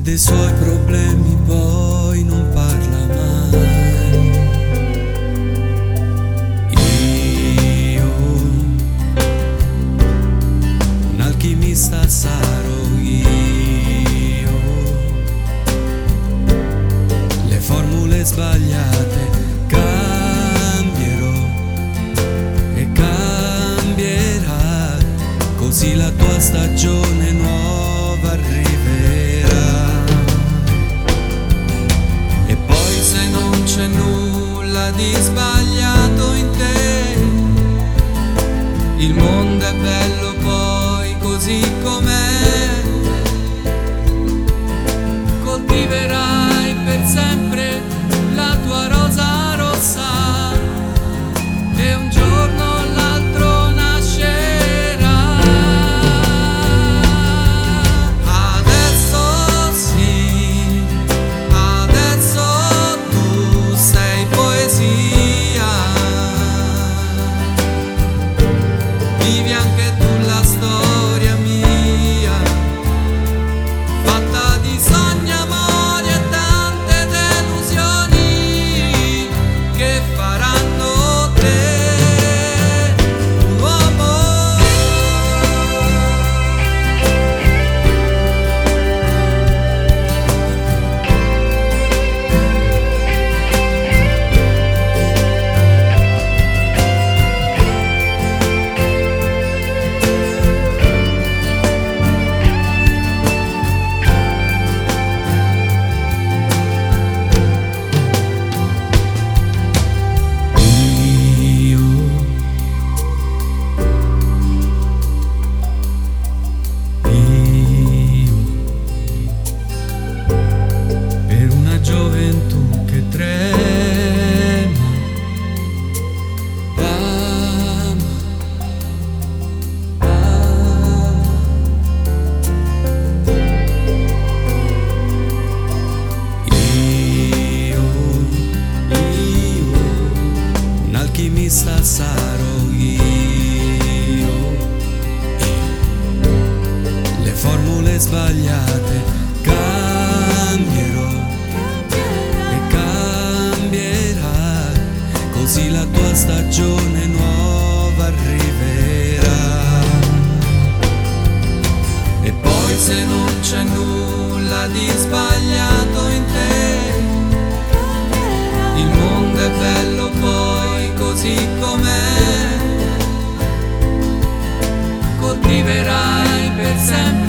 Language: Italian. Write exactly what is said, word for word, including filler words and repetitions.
dei suoi problemi poi non parla mai. Io, un alchimista sarò io, le formule sbagliate cambierò e cambierà, così la tua stagione nuova arriverà. E poi se non c'è nulla di sbagliato in te, il mondo è bello poi così com'è, coltiverai per sempre la tua rosa rossa e un giorno o l'altro nascerà. Adesso sì, adesso tu sei poesia, vivi anche tu la storia mia, fatta di sogni, amori e tante delusioni che faranno te un uomo. Gioventù che trema, ama, ama. Io, io, un alchimista sarò io, le formule sbagliate cambierò, così la tua stagione nuova arriverà. E poi se non c'è nulla di sbagliato in te, il mondo è bello poi così com'è, coltiverai per sempre